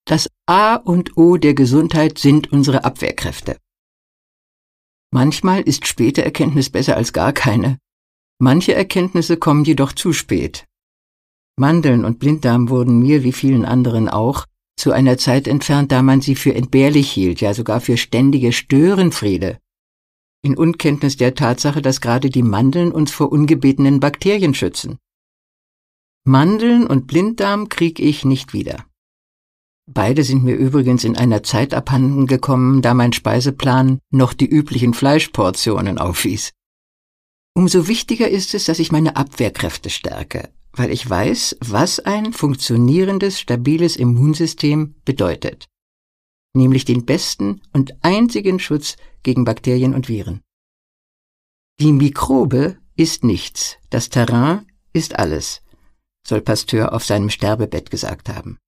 Das A und O der Gesundheit sind unsere Abwehrkräfte. Manchmal ist späte Erkenntnis besser als gar keine. Manche Erkenntnisse kommen jedoch zu spät. Mandeln und Blinddarm wurden mir, wie vielen anderen auch, zu einer Zeit entfernt, da man sie für entbehrlich hielt, ja sogar für ständige Störenfriede. In Unkenntnis der Tatsache, dass gerade die Mandeln uns vor ungebetenen Bakterien schützen. Mandeln und Blinddarm krieg ich nicht wieder. Beide sind mir übrigens in einer Zeit abhanden gekommen, da mein Speiseplan noch die üblichen Fleischportionen aufwies. Umso wichtiger ist es, dass ich meine Abwehrkräfte stärke, weil ich weiß, was ein funktionierendes, stabiles Immunsystem bedeutet. Nämlich den besten und einzigen Schutz gegen Bakterien und Viren. Die Mikrobe ist nichts, das Terrain ist alles, soll Pasteur auf seinem Sterbebett gesagt haben.